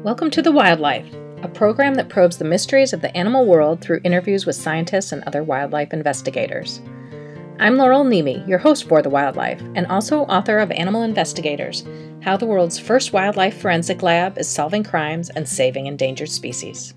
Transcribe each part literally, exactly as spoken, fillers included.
Welcome to The Wildlife, a program that probes the mysteries of the animal world through interviews with scientists and other wildlife investigators. I'm Laurel Nemi, your host for The Wildlife, and also author of Animal Investigators, How the World's First Wildlife Forensic Lab is Solving Crimes and Saving Endangered Species.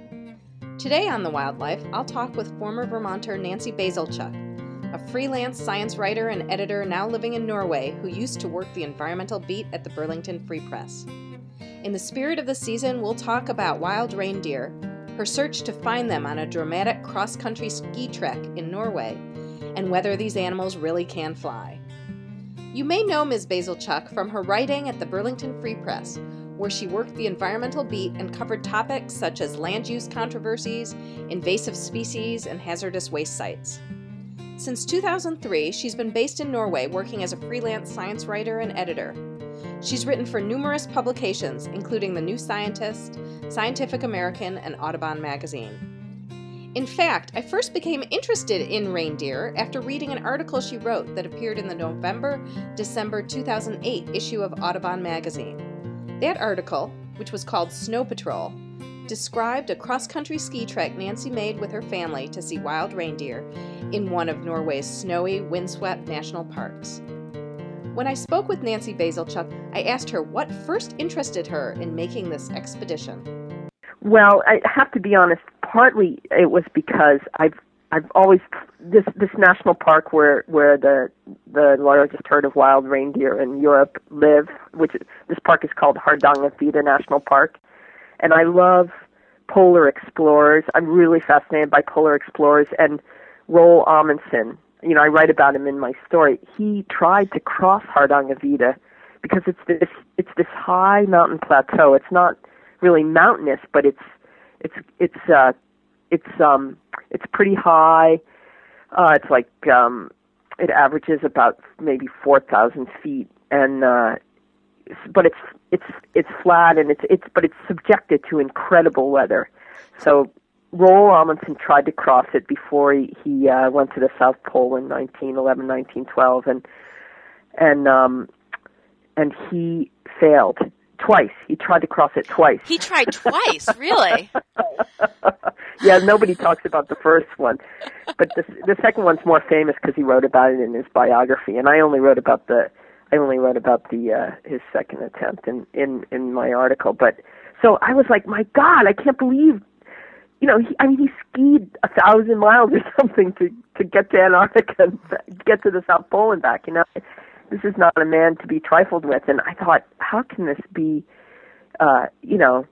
Today on The Wildlife, I'll talk with former Vermonter Nancy Bazilchuk, a freelance science writer and editor now living in Norway who used to work the environmental beat at the Burlington Free Press. In the spirit of the season, we'll talk about wild reindeer, her search to find them on a dramatic cross-country ski trek in Norway, and whether these animals really can fly. You may know Miz Bazilchuk from her writing at the Burlington Free Press, where she worked the environmental beat and covered topics such as land use controversies, invasive species, and hazardous waste sites. Since two thousand three, she's been based in Norway working as a freelance science writer and editor. She's written for numerous publications, including The New Scientist, Scientific American, and Audubon magazine. In fact, I first became interested in reindeer after reading an article she wrote that appeared in the November-December two thousand eight issue of Audubon magazine. That article, which was called Snow Patrol, described a cross-country ski trek Nancy made with her family to see wild reindeer in one of Norway's snowy, windswept national parks. When I spoke with Nancy Bazilchuk, I asked her what first interested her in making this expedition. Well, I have to be honest, partly it was because I've I've always this this national park where where the the largest herd of wild reindeer in Europe live, which this park is called Hardangervidda National Park, and I love polar explorers. I'm really fascinated by polar explorers, and Roald Amundsen, you know, I write about him in my story. He tried to cross Hardangervidda because it's this it's this high mountain plateau. It's not really mountainous, but it's it's it's uh it's um it's pretty high. Uh, it's like um it averages about maybe four thousand feet, and uh, but it's it's it's flat and it's it's but it's subjected to incredible weather. So Roald Amundsen tried to cross it before he, he uh, went to the South Pole in nineteen eleven, nineteen twelve, and and um, and he failed twice. He tried to cross it twice. He tried twice, really? Yeah, nobody talks about the first one, but the the second one's more famous because he wrote about it in his biography, and I only wrote about the I only wrote about the uh, his second attempt in, in in my article. But so I was like, my God, I can't believe. You know, he, I mean, he skied a thousand miles or something to, to get to Antarctica and get to the South Pole and back. You know, this is not a man to be trifled with. And I thought, how can this be, uh, you know,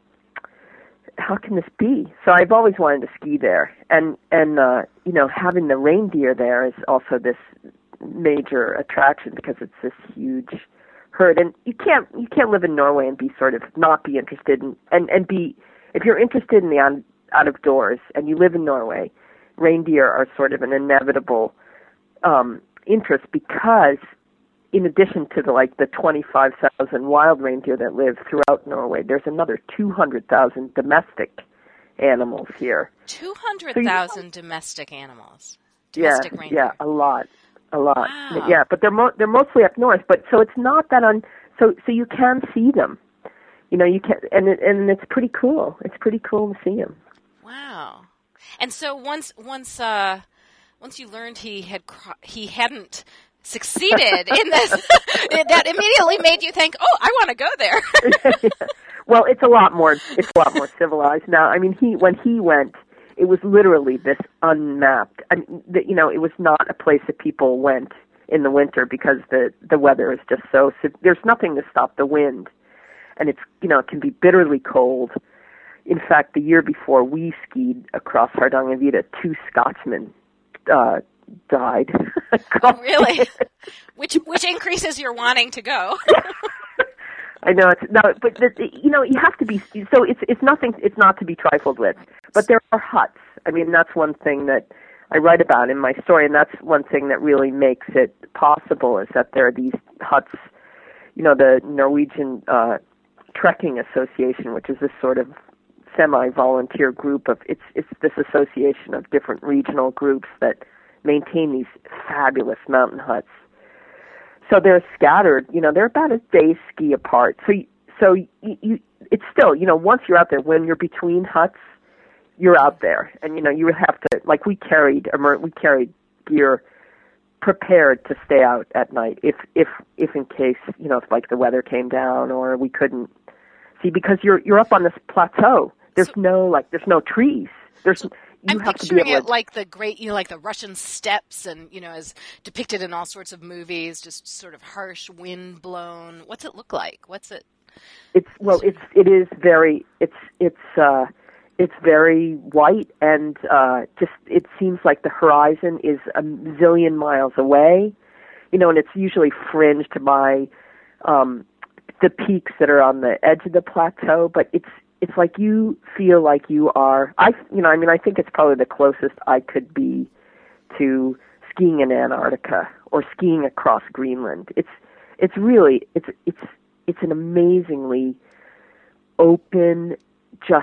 how can this be? So I've always wanted to ski there. And, and uh, you know, having the reindeer there is also this major attraction because it's this huge herd. And you can't, you can't live in Norway and be sort of not be interested in, and, and be, if you're interested in the on, out of doors and you live in Norway, reindeer are sort of an inevitable um, interest because in addition to the like the twenty-five thousand wild reindeer that live throughout Norway, there's another two hundred thousand domestic animals here. two hundred thousand so domestic animals? Domestic yeah, reindeer. Yeah, a lot, a lot. Wow. Yeah, but they're mo- they're mostly up north, but so it's not that un- so so you can see them. You know, you can, and it, and it's pretty cool. It's pretty cool to see them. Wow! And so once, once, uh, once you learned he had cro- he hadn't succeeded in this, that immediately made you think, "Oh, I want to go there." Well, it's a lot more. It's a lot more civilized now. I mean, he when he went, it was literally this unmapped. I mean, the, you know, it was not a place that people went in the winter because the the weather is just so. There's nothing to stop the wind, and it's you know it can be bitterly cold. In fact, the year before we skied across Hardangervidda, two Scotsmen uh, died. Oh, really? Which which increases your wanting to go. I know it's no, but the, you know you have to be. So it's it's nothing. It's not to be trifled with. But there are huts. I mean, that's one thing that I write about in my story, and that's one thing that really makes it possible is that there are these huts. You know, the Norwegian uh, Trekking Association, which is this sort of semi-volunteer group of it's it's this association of different regional groups that maintain these fabulous mountain huts. So they're scattered, you know, they're about a day's ski apart. So so you, you, it's still, you know, once you're out there, when you're between huts, you're out there, and you know, you have to, like, we carried, we carried gear prepared to stay out at night if, if, if in case, you know, if like the weather came down or we couldn't see, because you're, you're up on this plateau. There's so, no, like, there's no trees. There's, so you I'm have picturing to be able it to, like the great, you know, like the Russian steppes, and you know, as depicted in all sorts of movies, just sort of harsh, wind blown. What's it look like? What's it? It's well, it's it is very, it's it's uh, it's very white, and uh, just it seems like the horizon is a zillion miles away, you know, and it's usually fringed by um, the peaks that are on the edge of the plateau, but it's. It's like you feel like you are, I, you know, I mean, I think it's probably the closest I could be to skiing in Antarctica or skiing across Greenland. It's, it's really, it's, it's, it's an amazingly open, just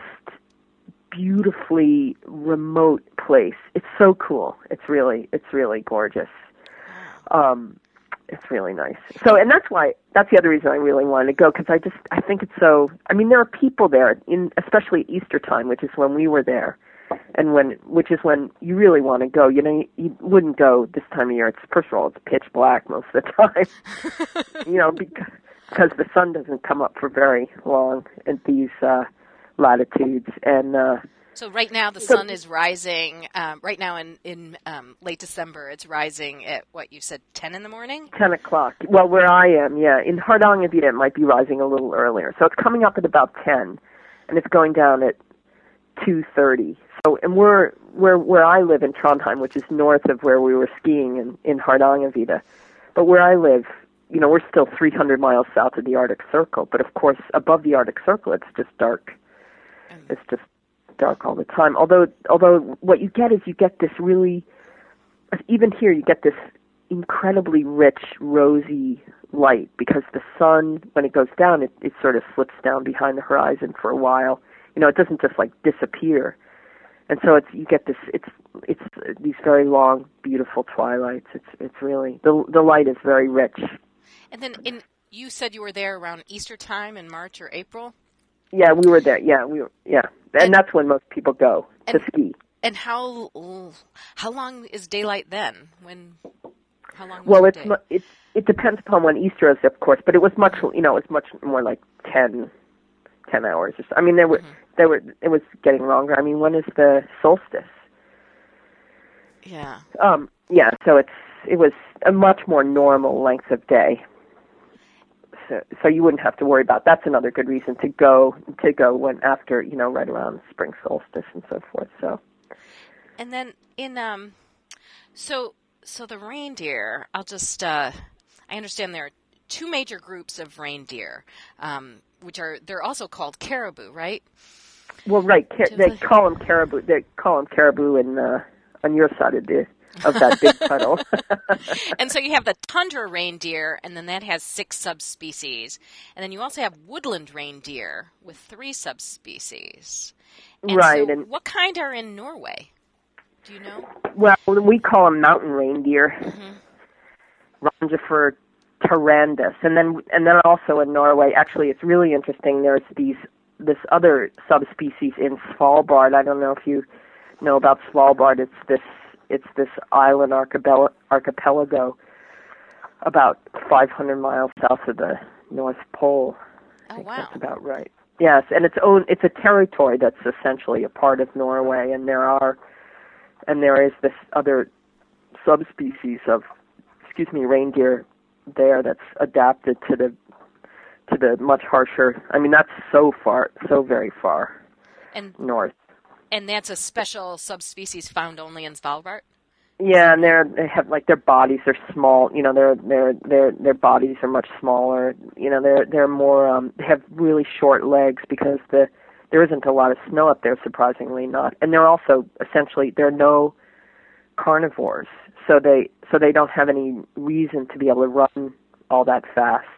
beautifully remote place. It's so cool. It's really, it's really gorgeous. Um, It's really nice. So, and that's why, that's the other reason I really wanted to go, because I just, I think it's so, I mean, there are people there, in especially at Easter time, which is when we were there, and when, which is when you really want to go. You know, you, you wouldn't go this time of year. It's, first of all, it's pitch black most of the time, you know, because, because the sun doesn't come up for very long at these uh, latitudes, and, uh, So right now the sun is rising. Um, right now in in um, late December, it's rising at what you said, ten in the morning. Ten o'clock. Well, where I am, yeah, in Hardangervidda it might be rising a little earlier. So it's coming up at about ten, and it's going down at two thirty. So, and we're where where I live in Trondheim, which is north of where we were skiing in in Hardangervidda. But where I live, you know, we're still three hundred miles south of the Arctic Circle. But of course, above the Arctic Circle, it's just dark. It's just dark all the time. Although, although what you get is you get this really, even here you get this incredibly rich, rosy light, because the sun, when it goes down, it, it sort of slips down behind the horizon for a while. You know, it doesn't just like disappear. And so it's, you get this, it's, it's these very long, beautiful twilights. It's, it's really, the, the light is very rich. And then in, you said you were there around Easter time in March or April? Yeah, we were there. Yeah, we were, yeah. And, and that's when most people go to and, ski. And how how long is daylight then? When how long? Well, was it's your day? it it depends upon when Easter is, of course, but it was much, you know, it was much more like ten, ten hours or so. I mean, there were mm-hmm. there were it was getting longer. I mean, when is the solstice? Yeah. Um. Yeah. So it's it was a much more normal length of day. So, so you wouldn't have to worry about. That's another good reason to go to go when after, you know, right around spring solstice and so forth. So, and then in um, so so the reindeer. I'll just uh, I understand there are two major groups of reindeer, um, which are they're also called caribou, right? Well, right. Car- they call them caribou. They call them caribou in uh, on your side of the. Of that big tunnel. And so you have the tundra reindeer, and then that has six subspecies. And then you also have woodland reindeer with three subspecies. And right. So and what kind are in Norway? Do you know? Well, we call them mountain reindeer. Mm-hmm. Rangifer tarandus. And then and then also in Norway, actually it's really interesting, there's these this other subspecies in Svalbard. I don't know if you know about Svalbard. It's this It's this island archipel- archipelago about five hundred miles south of the North Pole. I oh, think wow. That's about right. Yes, and its own, it's a territory that's essentially a part of Norway, and there are, and there is this other subspecies of, excuse me, reindeer there that's adapted to the, to the much harsher, I mean, that's so far, so very far and north. And that's a special subspecies found only in Svalbard? Yeah, and they're they have like their bodies are small. You know, their their their their bodies are much smaller. You know, they're they're more um they have really short legs because the there isn't a lot of snow up there, surprisingly not. And they're also essentially there are no carnivores, so they so they don't have any reason to be able to run all that fast.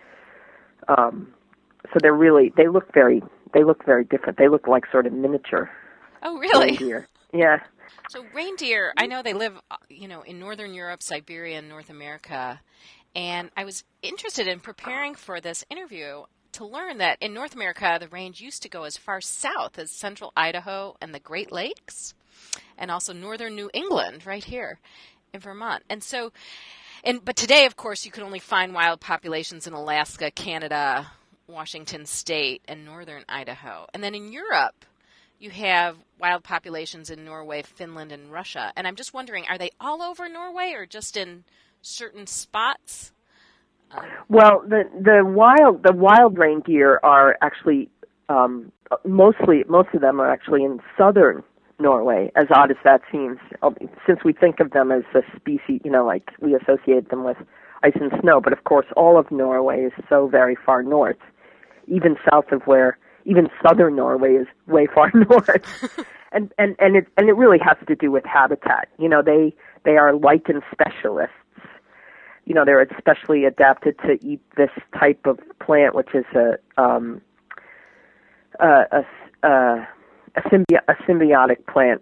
Um, so they're really they look very they look very different. They look like sort of miniature. Oh, really? Reindeer. Yeah. So reindeer, I know they live, you know, in Northern Europe, Siberia, and North America. And I was interested in preparing for this interview to learn that in North America, the range used to go as far south as central Idaho and the Great Lakes, and also northern New England, right here in Vermont. And so, and but today, of course, you can only find wild populations in Alaska, Canada, Washington State, and northern Idaho. And then in Europe, you have wild populations in Norway, Finland, and Russia. And I'm just wondering, are they all over Norway or just in certain spots? Um, well, the the wild the wild reindeer are actually um, mostly most of them are actually in southern Norway. As odd as that seems, since we think of them as a species, you know, like we associate them with ice and snow. But of course, all of Norway is so very far north, even south of where. Even southern Norway is way far north, and and and it and it really has to do with habitat. You know, they they are lichen specialists. You know, they're especially adapted to eat this type of plant, which is a um, a a, a, a, symbi- a symbiotic plant.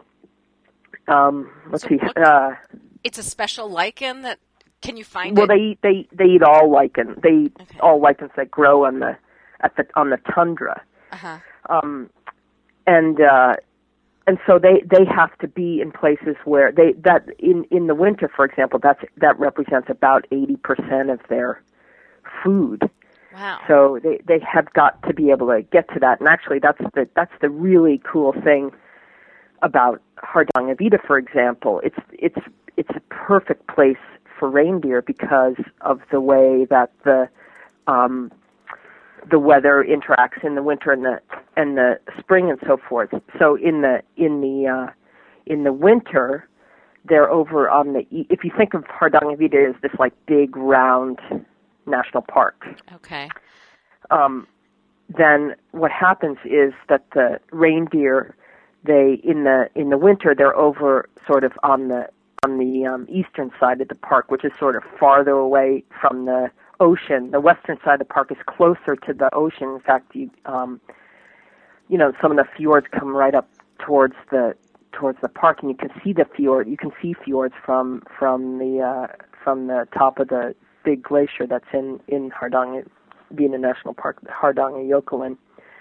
Um, let's so see. What, uh, it's a special lichen that can you find? Well, it? they eat they they eat all lichen. They eat okay. all lichens that grow on the at the on the tundra. Uh-huh. Um, and uh, and so they, they have to be in places where they that in, in the winter, for example, that's that represents about eighty percent of their food. Wow. So they, they have got to be able to get to that. And actually, that's the that's the really cool thing about Hardangervidda, for example. It's it's it's a perfect place for reindeer because of the way that the um, the weather interacts in the winter and the and the spring and so forth. So in the in the uh, in the winter, they're over on the. If you think of Hardangervidda as this like big round national park, okay. Um, then what happens is that the reindeer, they in the in the winter they're over sort of on the on the um, eastern side of the park, which is sort of farther away from the ocean. The western side of the park is closer to the ocean. In fact, you um, you know, some of the fjords come right up towards the towards the park, and you can see the fjord. You can see fjords from from the uh, from the top of the big glacier that's in in Hardangervidda National Park, Hardangerjokeren.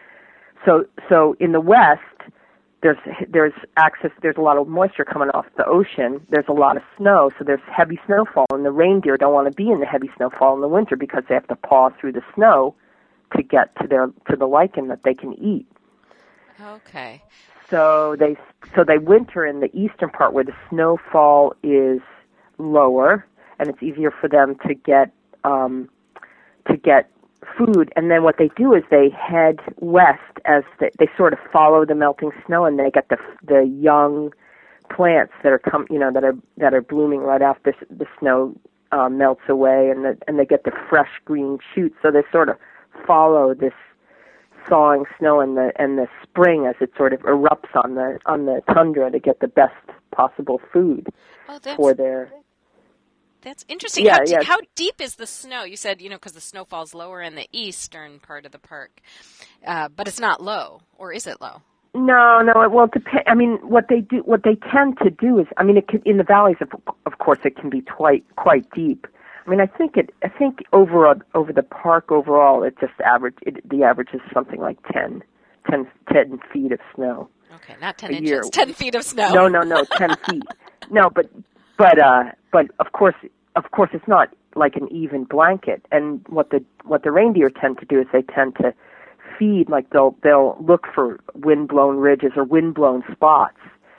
So so in the west, there's there's access. There's a lot of moisture coming off the ocean. There's a lot of snow, so there's heavy snowfall, and the reindeer don't want to be in the heavy snowfall in the winter because they have to paw through the snow to get to their to the lichen that they can eat. Okay. So they so they winter in the eastern part where the snowfall is lower, and it's easier for them to get um, to get food. And then what they do is they head west as they, they sort of follow the melting snow, and they get the the young plants that are come you know that are that are blooming right after the snow uh, melts away, and the, and they get the fresh green shoots. So they sort of follow this thawing snow and the and the spring as it sort of erupts on the on the tundra to get the best possible food oh, that's, for their. That's interesting. Yeah, how, yeah. how deep is the snow? You said, you know, because the snow falls lower in the eastern part of the park, uh, but it's not low, or is it low? No, no. It, well, it depends. I mean, what they do, what they tend to do is, I mean, it can, in the valleys, of, of course, it can be quite quite deep. I mean, I think it. I think over over the park overall, it just average. It, the average is something like ten, ten, ten feet of snow. Okay, not ten a inches. year. Ten feet of snow. No, no, no. Ten feet. No, but but uh, but of course, of course, it's not like an even blanket. And what the what the reindeer tend to do is they tend to feed. Like they'll they'll look for wind-blown ridges or wind-blown spots.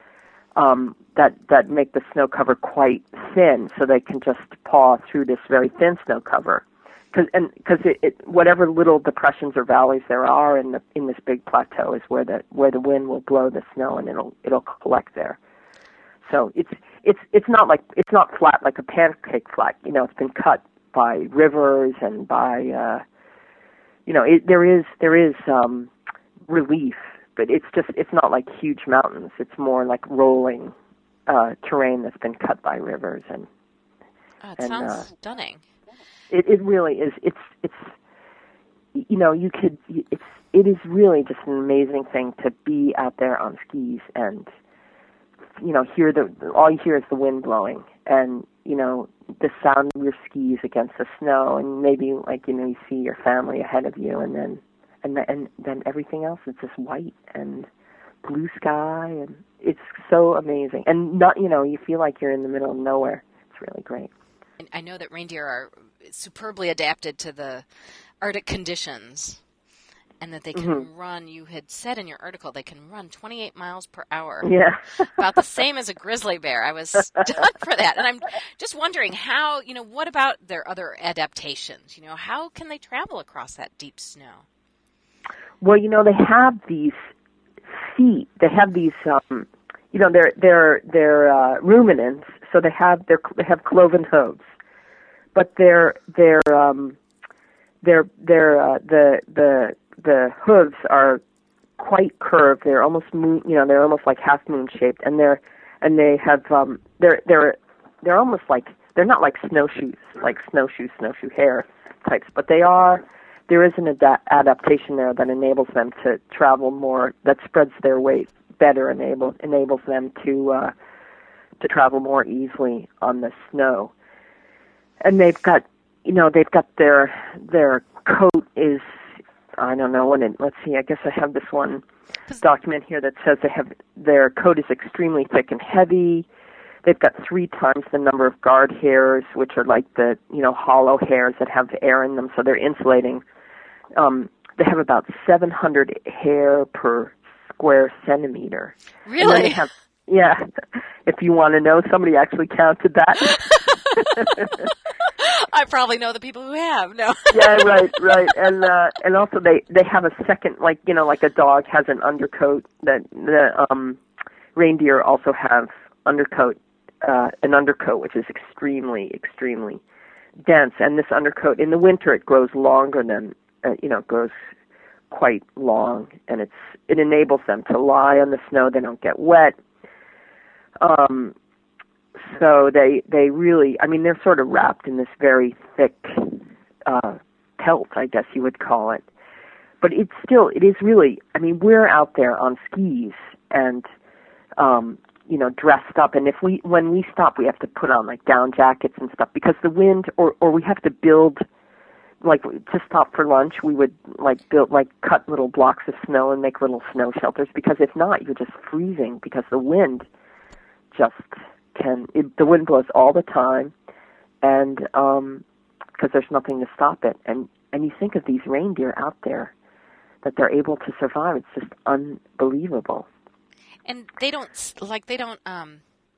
Um, that that make the snow cover quite thin, so they can just paw through this very thin snow cover. Cause, and because it, it, whatever little depressions or valleys there are in the in this big plateau is where the where the wind will blow the snow and it'll it'll collect there. So it's it's it's not like it's not flat like a pancake flat. You know, it's been cut by rivers and by uh, you know it, there is there is um, relief. But it's just, it's not like huge mountains. It's more like rolling uh, terrain that's been cut by rivers. And oh, it and, sounds uh, stunning. It, it really is. It's, it's, you know, you could, it's, it is really just an amazing thing to be out there on skis and, you know, hear the, all you hear is the wind blowing. And, you know, the sound of your skis against the snow, and maybe like, you know, you see your family ahead of you, and then and then, and then everything else is just white and blue sky, and it's so amazing. And not, you know, you feel like you're in the middle of nowhere. It's really great. I know that reindeer are superbly adapted to the Arctic conditions, and that they can mm-hmm. run, you had said in your article, they can run twenty-eight miles per hour. Yeah. About the same as a grizzly bear. I was stunned for that. And I'm just wondering how, you know, what about their other adaptations? You know, how can they travel across that deep snow? Well, you know, they have these feet. They have these, um, you know, they're they're they're uh, ruminants, so they have their they have cloven hooves, but they're they're um, they're they're uh, the the the hooves are quite curved. They're almost moon, you know, they're almost like half moon shaped, and they're and they have um, they're they're they're almost like they're not like snowshoes, like snowshoe snowshoe hare types, but they are. There is an ad- adaptation there that enables them to travel more, that spreads their weight better, enable, enables them to uh, to travel more easily on the snow. And they've got, you know, they've got their their coat is, I don't know, when it, let's see, I guess I have this one document here that says they have their coat is extremely thick and heavy. They've got three times the number of guard hairs, which are like the, you know, hollow hairs that have air in them, so they're insulating. Um, they have about seven hundred hair per square centimeter. Really? And then they have, yeah. If you want to know, somebody actually counted that. I probably know the people who have. No. Yeah, right, right. And uh, and also they, they have a second, like, you know, like a dog has an undercoat. That the um, reindeer also have undercoat, uh, an undercoat which is extremely, extremely dense. And this undercoat, in the winter, it grows longer than. Uh, you know, goes quite long, and it's it enables them to lie on the snow. They don't get wet. Um, so they they really, I mean, they're sort of wrapped in this very thick uh, pelt, I guess you would call it. But it's still, it is really, I mean, we're out there on skis and, um, you know, dressed up, and if we when we stop, we have to put on like down jackets and stuff because the wind, or or we have to build. Like to stop for lunch, we would like build, like cut little blocks of snow and make little snow shelters. Because if not, you're just freezing. Because the wind just can, it, the wind blows all the time, and um, because there's nothing to stop it. And and you think of these reindeer out there that they're able to survive. It's just unbelievable. And they don't like they don't um,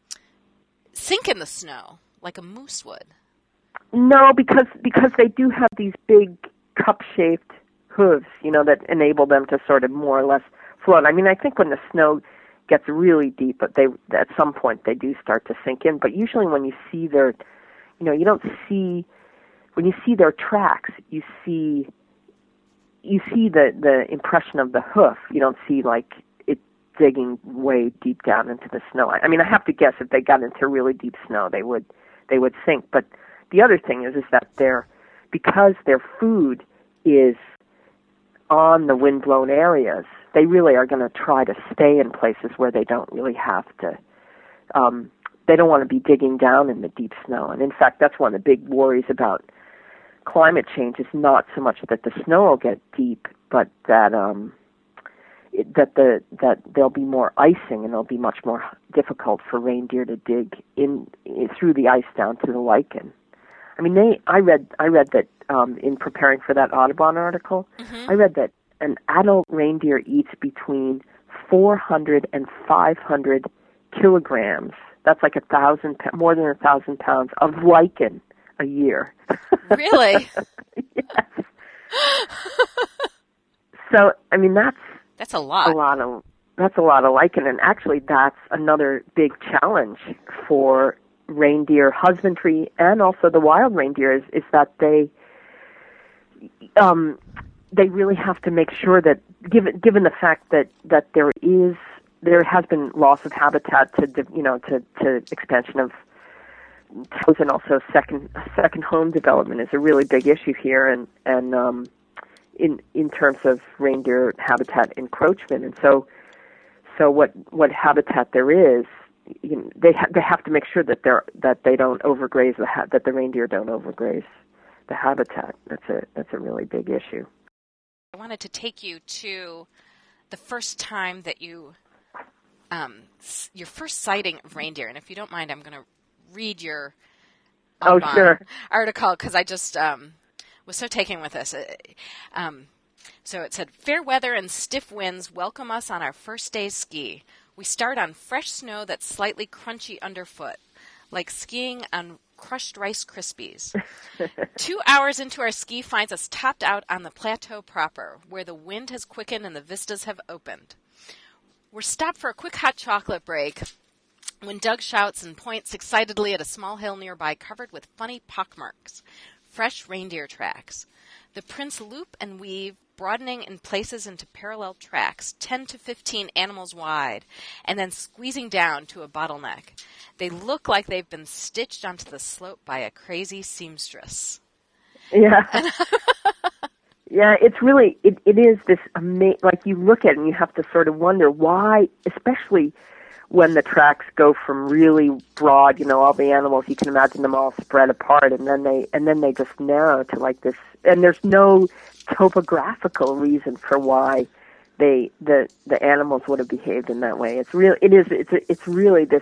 sink in the snow like a moose would. No, because because they do have these big cup-shaped hooves, you know, that enable them to sort of more or less float. I mean, I think when the snow gets really deep, but they at some point they do start to sink in. But usually, when you see their, you know, you don't see when you see their tracks, you see you see the the impression of the hoof. You don't see like it digging way deep down into the snow. I mean, I have to guess if they got into really deep snow, they would they would sink, but. The other thing is, is that they're, because their food is on the wind-blown areas, they really are going to try to stay in places where they don't really have to, um, they don't want to be digging down in the deep snow. And in fact, that's one of the big worries about climate change is not so much that the snow will get deep, but that um, it, that the that there'll be more icing and it'll be much more difficult for reindeer to dig in, in through the ice down to the lichen. I mean, they. I read. I read that um, in preparing for that Audubon article. Mm-hmm. I read that an adult reindeer eats between four hundred and five hundred kilograms. That's like a thousand, more than a thousand pounds of lichen a year. Really? Yes. So, I mean, that's that's a lot. A lot of that's a lot of lichen, and actually, that's another big challenge for reindeer husbandry and also the wild reindeer is, is that they um, they really have to make sure that given given the fact that, that there is there has been loss of habitat to you know to, to expansion of towns, and also second second home development is a really big issue here, and and um, in in terms of reindeer habitat encroachment, and so so what what habitat there is you know, they ha- they have to make sure that they're that they don't overgraze the ha- that the reindeer don't overgraze the habitat. That's a that's a really big issue. I wanted to take you to the first time that you um, your first sighting of reindeer, and if you don't mind, I'm going to read your oh sure article because I just um, was so taken with this. Um, so it said, "Fair weather and stiff winds welcome us on our first day's ski. We start on fresh snow that's slightly crunchy underfoot, like skiing on crushed Rice Krispies. Two hours into our ski finds us topped out on the plateau proper, where the wind has quickened and the vistas have opened. We're stopped for a quick hot chocolate break when Doug shouts and points excitedly at a small hill nearby covered with funny pockmarks, fresh reindeer tracks. The prints loop and weave, broadening in places into parallel tracks, ten to fifteen animals wide, and then squeezing down to a bottleneck. They look like they've been stitched onto the slope by a crazy seamstress." Yeah. Yeah, it's really, it, it is this, ama- like you look at it and you have to sort of wonder why, especially when the tracks go from really broad, you know, all the animals, you can imagine them all spread apart, and then they, and then they just narrow to like this, and there's no topographical reason for why they, the, the animals would have behaved in that way. It's real, it is, it's, it's really this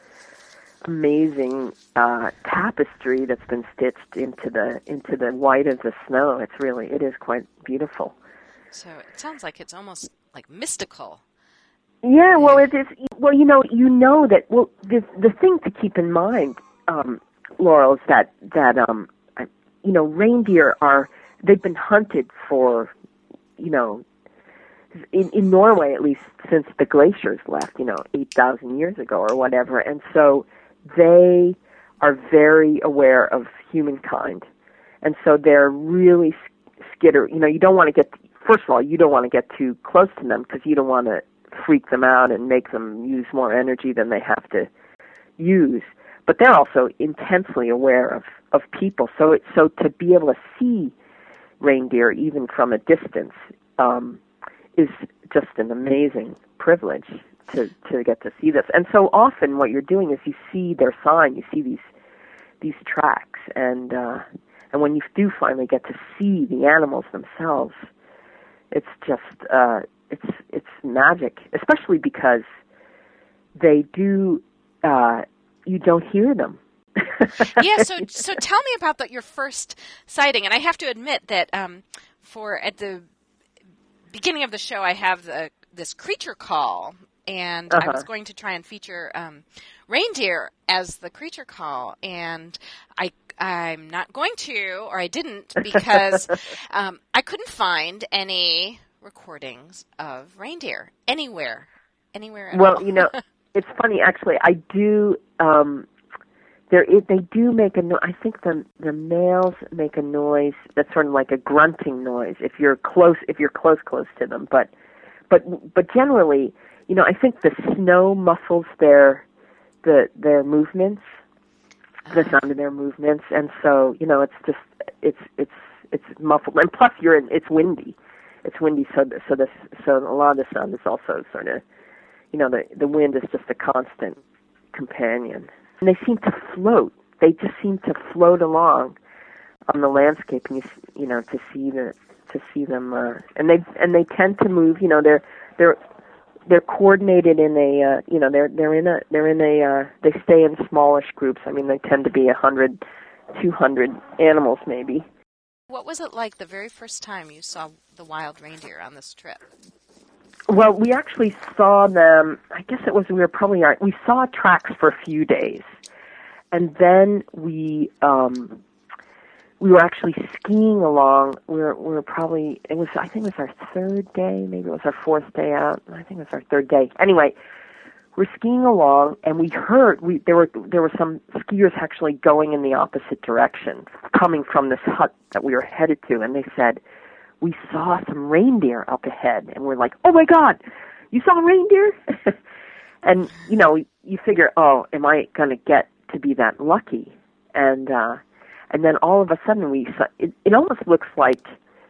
amazing uh, tapestry that's been stitched into the into the white of the snow. It's really, it is quite beautiful. So it sounds like it's almost like mystical. Yeah, well, it is. Well, you know, you know that. Well, the the thing to keep in mind, um, Laurel, is that that um, you know, reindeer are they've been hunted for, you know, in, in Norway at least since the glaciers left, you know, eight thousand years ago or whatever, and so they are very aware of humankind, and so they're really skitter. You know, you don't want to get, first of all, you don't want to get too close to them because you don't want to freak them out and make them use more energy than they have to use. But they're also intensely aware of, of people. So it, so to be able to see reindeer even from a distance um, is just an amazing privilege. To, to get to see this. And so often what you're doing is you see their sign, you see these these tracks, and uh, and when you do finally get to see the animals themselves, it's just uh, it's it's magic, especially because they do uh, you don't hear them. Yeah, so so tell me about the, your first sighting, and I have to admit that um, for at the beginning of the show I have the, this creature call. And uh-huh. I was going to try and feature um, reindeer as the creature call, and I, I'm not going to, or I didn't, because um, I couldn't find any recordings of reindeer anywhere, anywhere at well, all. You know, it's funny, actually. I do, um, there is, they do make a noise. I think the, the males make a noise that's sort of like a grunting noise if you're close, if you're close, close to them. But, but, but generally, you know, I think the snow muffles their the their movements, the sound of their movements, and so you know, it's just it's it's it's muffled. And plus, you're in, it's windy, it's windy, so so this so a lot of the sound is also sort of, you know, the the wind is just a constant companion. And they seem to float. They just seem to float along on the landscape, and you you know to see the to see them, uh, and they and they tend to move. You know, they're they're They're coordinated in a, uh, you know, they're they're in a, they're in a, uh, they stay in smallish groups. I mean, they tend to be a hundred, two hundred animals maybe. What was it like the very first time you saw the wild reindeer on this trip? Well, we actually saw them. I guess it was we were probably we saw tracks for a few days, and then we um, we were actually skiing along. We were, we were probably, it was, I think it was our third day, maybe it was our fourth day out. I think it was our third day. Anyway, we're skiing along, and we heard, we there were there were some skiers actually going in the opposite direction, coming from this hut that we were headed to, and they said, we saw some reindeer up ahead, and we're like, oh my God, you saw reindeer? And, you know, you figure, oh, am I going to get to be that lucky? And, uh, And then all of a sudden, we saw, it, it almost looks like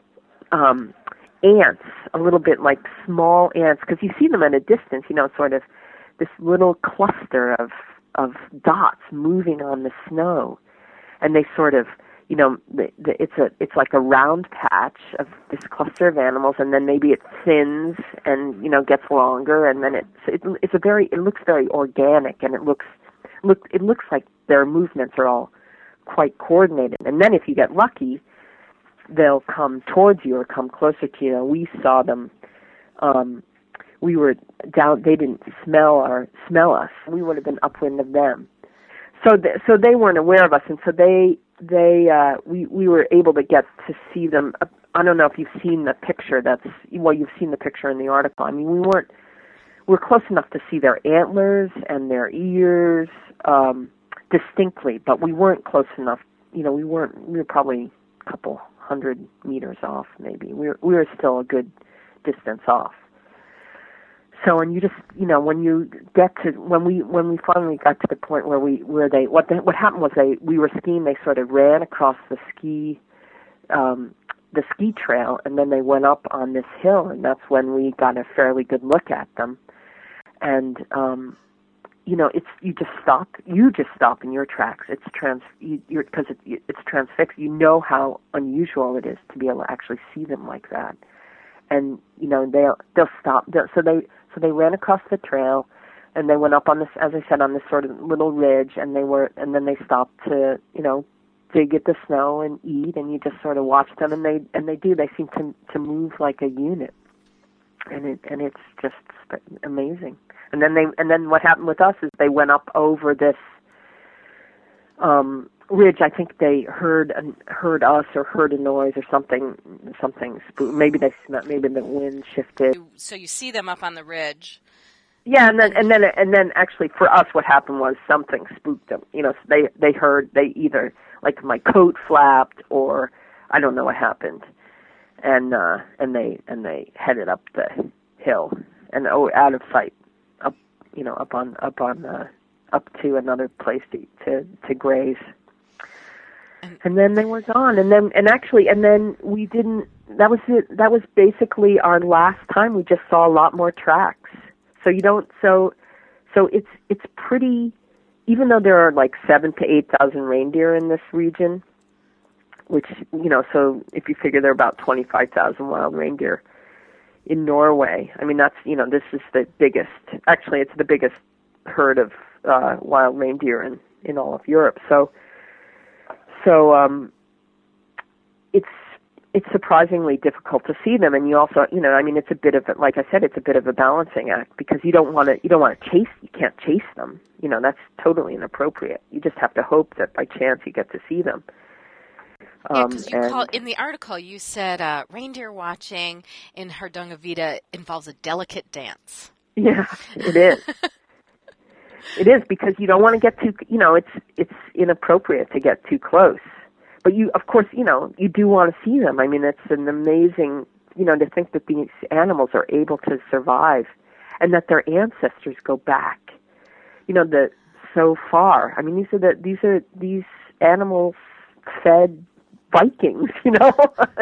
um, ants, a little bit like small ants, because you see them at a distance, you know, sort of, this little cluster of of dots moving on the snow, and they sort of, you know, the, the, it's a it's like a round patch of this cluster of animals, and then maybe it thins and, you know, gets longer, and then it, it it's a very it looks very organic, and it looks look it looks like their movements are all quite coordinated. And then if you get lucky, they'll come towards you or come closer to you. And we saw them. Um, we were down. They didn't smell or smell us. We would have been upwind of them. So, th- so they weren't aware of us, and so they, they, uh, we, we were able to get to see them. I don't know if you've seen the picture. That's well, you've seen the picture in the article. I mean, we weren't. We're close enough to see their antlers and their ears um, distinctly, but we weren't close enough. You know, we weren't. We were probably a couple hundred meters off, maybe. We were, we were still a good distance off. So, and you just, you know, when you get to, when we, when we finally got to the point where we, where they, what the, what happened was they, we were skiing, they sort of ran across the ski, um, the ski trail, and then they went up on this hill, and that's when we got a fairly good look at them. And, um, you know, it's, you just stop, you just stop in your tracks. It's trans, you, you're, cause it, it's transfixed. You know how unusual it is to be able to actually see them like that. And, you know, they'll, they'll stop, they'll, so they, So they ran across the trail, and they went up on this, as I said, on this sort of little ridge, and they were, and then they stopped to, you know, dig at the snow and eat, and you just sort of watch them, and they, and they do, they seem to to move like a unit, and it, and it's just amazing. And then they, and then what happened with us is they went up over this um, ridge. I think they heard heard us or heard a noise or something, something. Maybe they maybe the wind shifted. So you see them up on the ridge. Yeah, and then and then and then actually for us, what happened was something spooked them. You know, so they they heard they either like my coat flapped or I don't know what happened, and uh, and they and they headed up the hill and oh out of sight, up you know up on up on uh, up to another place to to, to graze. And then they were gone, and then and actually, and then we didn't. That was it. That was basically our last time. We just saw a lot more tracks. So you don't. So, so it's it's pretty. Even though there are like seven to eight thousand reindeer in this region, which you know, so if you figure there are about twenty five thousand wild reindeer in Norway. I mean, that's you know, this is the biggest. Actually, it's the biggest herd of uh, wild reindeer in in all of Europe. So. So um, it's it's surprisingly difficult to see them, and you also, you know, I mean, it's a bit of, a, like I said, it's a bit of a balancing act because you don't want to, you don't want to chase, you can't chase them, you know, that's totally inappropriate. You just have to hope that by chance you get to see them. Yeah, because you call in the article you said uh, reindeer watching in Hardangervidda involves a delicate dance. Yeah, it is. It is because you don't want to get too, you know, it's it's inappropriate to get too close. But you, of course, you know, you do want to see them. I mean, it's an amazing, you know, to think that these animals are able to survive and that their ancestors go back, you know, the so far. I mean, these are the these are these animals fed Vikings, you know.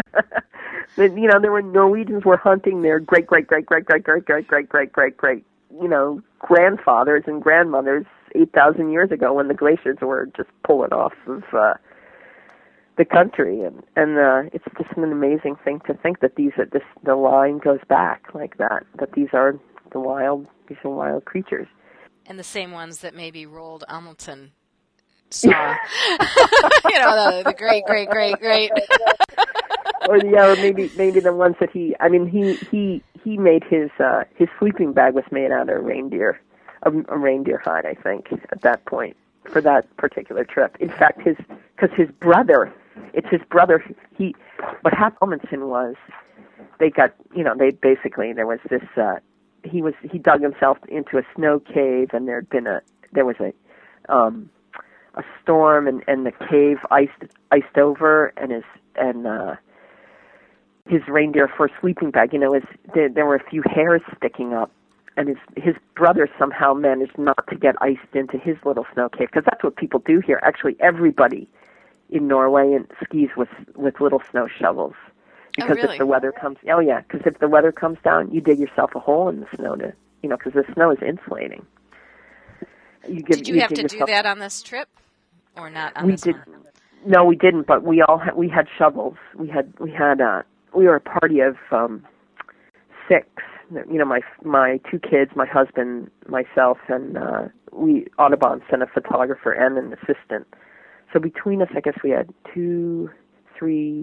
You know, there were Norwegians were hunting their great great great great great great great great great great great you know, grandfathers and grandmothers eight thousand years ago when the glaciers were just pulling off of uh, the country. And, and uh, it's just an amazing thing to think that these are, this, the line goes back like that, that these are the wild, these are wild creatures. And the same ones that maybe Roald Amundsen saw. You know, the, the great, great, great, great. Or yeah, or maybe maybe the ones that he. I mean, he he he made his uh, his sleeping bag was made out of reindeer, a, a reindeer hide, I think, at that point for that particular trip. In fact, his because his brother, it's his brother. He what happened Amundsen was they got you know they basically there was this uh, he was he dug himself into a snow cave and there'd been a there was a um, a storm and, and the cave iced iced over and his and uh, his reindeer fur sleeping bag, you know, is there, there were a few hairs sticking up, and his his brother somehow managed not to get iced into his little snow cave, because that's what people do here. Actually, everybody in Norway and skis with with little snow shovels, because oh, really? if the weather comes, oh yeah, because if the weather comes down, you dig yourself a hole in the snow to, you know, because the snow is insulating. You give, did you, you have give to yourself, do that on this trip, or not on we this did. one? No, we didn't. But we all had, we had shovels. We had we had uh, we were a party of um, six. You know, my my two kids, my husband, myself, and uh, we Audubon sent a photographer and an assistant. So between us, I guess we had two, three.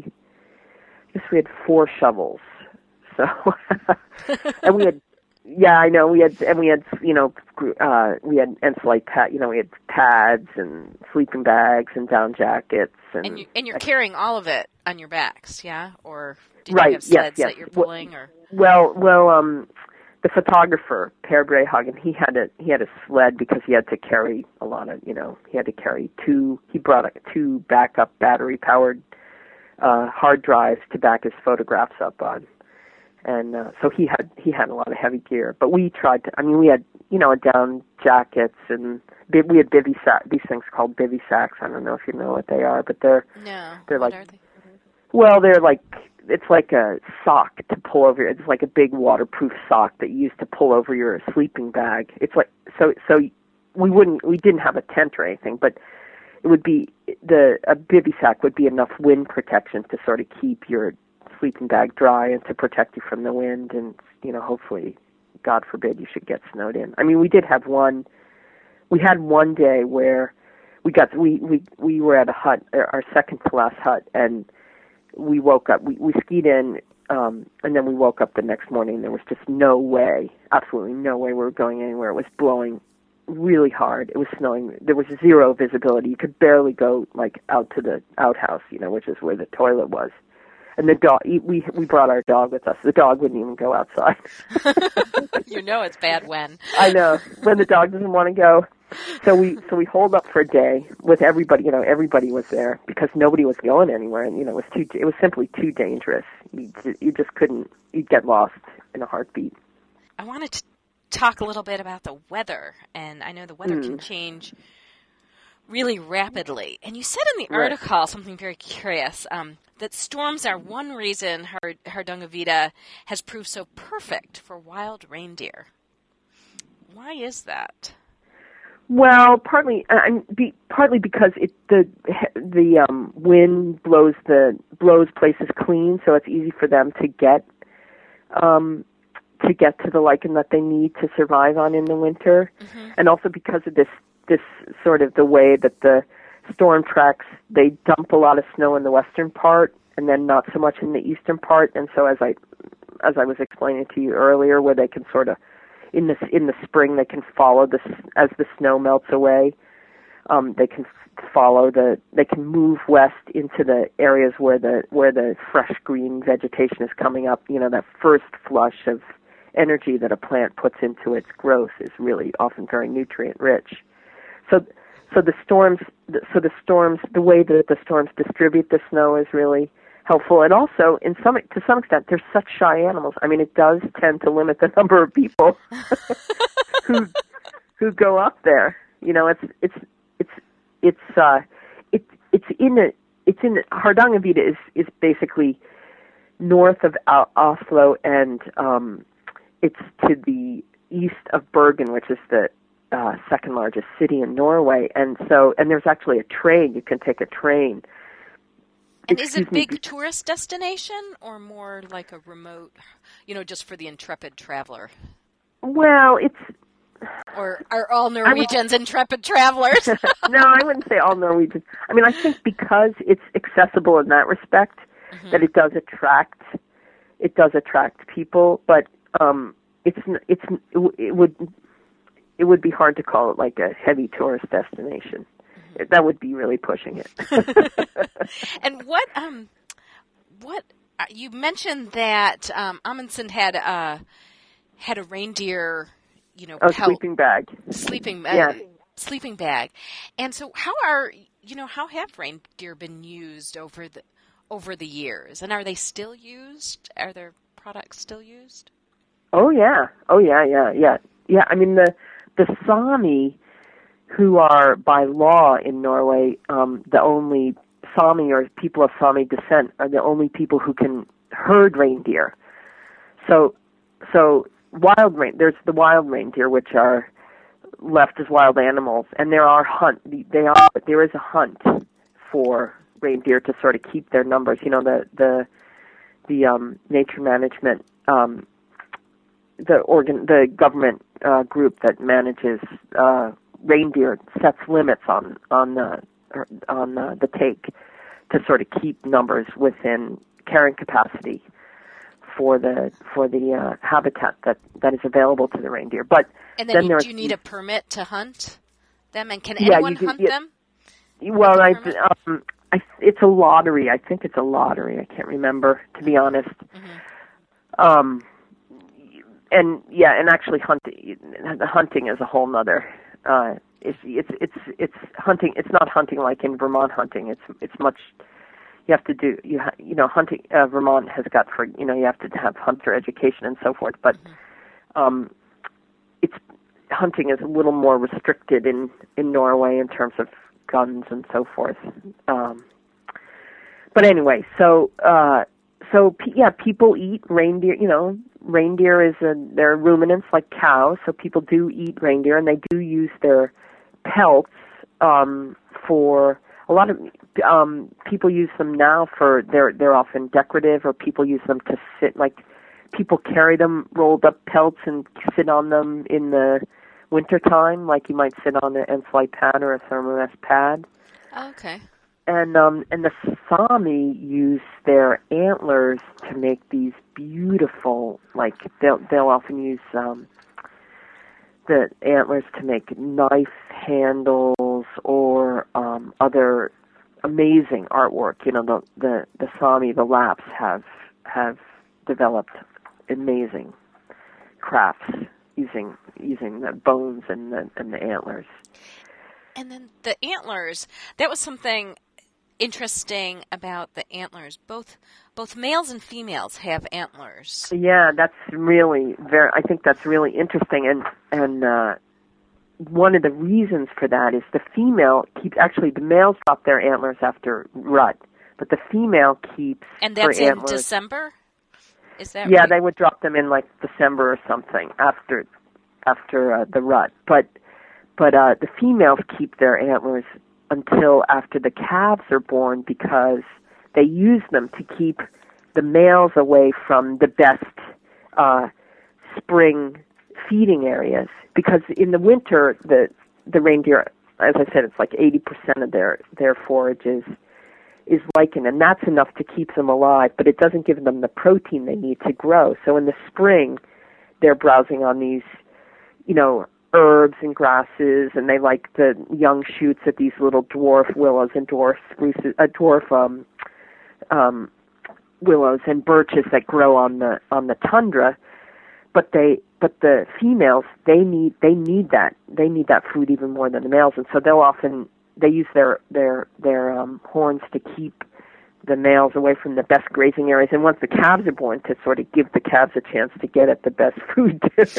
I guess we had four shovels. So, and we had, yeah, I know we had, and we had, you know, uh, we had Enslite pad, you know, we had pads and sleeping bags and down jackets, and and, you, and you're carrying all of it on your backs, yeah, or did right, you have sleds yes, yes. that you're pulling, or well, well, um, the photographer Per Brehagen, he had a he had a sled because he had to carry a lot of, you know, he had to carry two. He brought a, two backup battery powered uh, hard drives to back his photographs up on. And uh, so he had he had a lot of heavy gear, but we tried to. I mean, we had you know down jackets and we had bivy sack. These things called bivy sacks. I don't know if you know what they are, but they're no. They're what like are they? Well, they're like it's like a sock to pull over. It's like a big waterproof sock that you use to pull over your sleeping bag. It's like so so we wouldn't we didn't have a tent or anything, but it would be the a bivy sack would be enough wind protection to sort of keep your sleeping bag dry and to protect you from the wind, and you know hopefully, God forbid, you should get snowed in. I mean, we did have one. We had one day where we got we we we were at a hut, our second to last hut, and we woke up. We we skied in, um, and then we woke up the next morning. There was just no way, absolutely no way, we were going anywhere. It was blowing really hard. It was snowing. There was zero visibility. You could barely go like out to the outhouse, you know, which is where the toilet was. And the dog, we we brought our dog with us. The dog wouldn't even go outside. You know it's bad when. I know, when the dog doesn't want to go. So we so we holed up for a day with everybody. You know, everybody was there because nobody was going anywhere, and you know, it was too. It was simply too dangerous. You you just couldn't. You'd get lost in a heartbeat. I wanted to talk a little bit about the weather, and I know the weather mm. can change really rapidly. And you said in the article right. something very curious, um, that storms are one reason Hardangervidda Vida has proved so perfect for wild reindeer. Why is that? Well, partly, uh, be, partly because it, the the um, wind blows the blows places clean, so it's easy for them to get um, to get to the lichen that they need to survive on in the winter, mm-hmm. and also because of this. This sort of the way that the storm tracks, they dump a lot of snow in the western part and then not so much in the eastern part. And so as I as I was explaining to you earlier, where they can sort of in the in the spring they can follow this as the snow melts away. Um, they can follow the they can move west into the areas where the where the fresh green vegetation is coming up. You know, that first flush of energy that a plant puts into its growth is really often very nutrient rich. So, so the storms, so the storms, the way that the storms distribute the snow is really helpful, and also, in some to some extent, they're such shy animals. I mean, it does tend to limit the number of people who who go up there. You know, it's it's it's it's uh, it it's in a it's in Hardangervidda is is basically north of Oslo, and um, it's to the east of Bergen, which is the Uh, second largest city in Norway, and so and there's actually a train. You can take a train. And Excuse is it a big me. tourist destination or more like a remote, you know, just for the intrepid traveler? Well, it's or are all Norwegians would, intrepid travelers? No, I wouldn't say all Norwegians. I mean, I think because it's accessible in that respect, mm-hmm. that it does attract it does attract people, but um, it's it's it would. It would be hard to call it like a heavy tourist destination. Mm-hmm. That would be really pushing it. And what, um, what uh, you mentioned that um, Amundsen had a had a reindeer, you know, oh, pelt, sleeping bag, sleeping, uh, yeah. sleeping bag. And so, how are you know how have reindeer been used over the over the years, and are they still used? Are their products still used? Oh yeah, oh yeah, yeah, yeah, yeah. I mean the. The Sami, who are by law in Norway, um, the only Sami or people of Sami descent are the only people who can herd reindeer. So, so wild rein. There's the wild reindeer, which are left as wild animals, and there are hunt. They are there is a hunt for reindeer to sort of keep their numbers. You know, the the the um, nature management, um, the organ, the government uh, group that manages uh, reindeer sets limits on on the on uh, the take to sort of keep numbers within carrying capacity for the for the uh, habitat that, that is available to the reindeer. But and then, then you, there's do you need a permit to hunt them? And can yeah, anyone you do, hunt yeah, them? Well, I, um, I it's a lottery. I think it's a lottery. I can't remember, to be honest. Mm-hmm. Um, and yeah, and actually, hunting hunting is a whole nother. Uh, it's it's it's it's hunting. It's not hunting like in Vermont hunting. It's it's much. You have to do, you ha, you know, hunting, uh, Vermont has got for, you know, you have to have hunter education and so forth, but um, it's, hunting is a little more restricted in, in Norway in terms of guns and so forth. Um, but anyway, so, uh, so, yeah, people eat reindeer, you know, reindeer is a, they're ruminants like cows, so people do eat reindeer, and they do use their pelts um, for, a lot of um, people use them now for, they're they're often decorative, or people use them to sit, like people carry them rolled up pelts and sit on them in the wintertime, like you might sit on an N-Fly pad or a Thermarest pad. Oh, okay. And um, and the Sami use their antlers to make these beautiful, like they'll they'll often use um, the antlers to make knife handles or um, other amazing artwork. You know, the the the Sami, the Lapps have have developed amazing crafts using using the bones and the and the antlers. And then the antlers, that was something interesting about the antlers. Both both males and females have antlers. Yeah, that's really very. I think that's really interesting, and and uh, one of the reasons for that is the female keeps. Actually, the males drop their antlers after rut, but the female keeps and that's her in antlers. December. Is that yeah? Right? They would drop them in like December or something after after uh, the rut, but but uh, the females keep their antlers until after the calves are born, because they use them to keep the males away from the best uh, spring feeding areas. Because in the winter, the the reindeer, as I said, it's like eighty percent of their, their forage is, is lichen, and that's enough to keep them alive, but it doesn't give them the protein they need to grow. So in the spring, they're browsing on these, you know, herbs and grasses, and they like the young shoots of these little dwarf willows and dwarf spruces, uh, dwarf um, um, willows and birches that grow on the on the tundra. But they, but the females, they need they need that they need that food even more than the males, and so they'll often they use their their their um, horns to keep the males away from the best grazing areas, and once the calves are born, to sort of give the calves a chance to get at the best food too.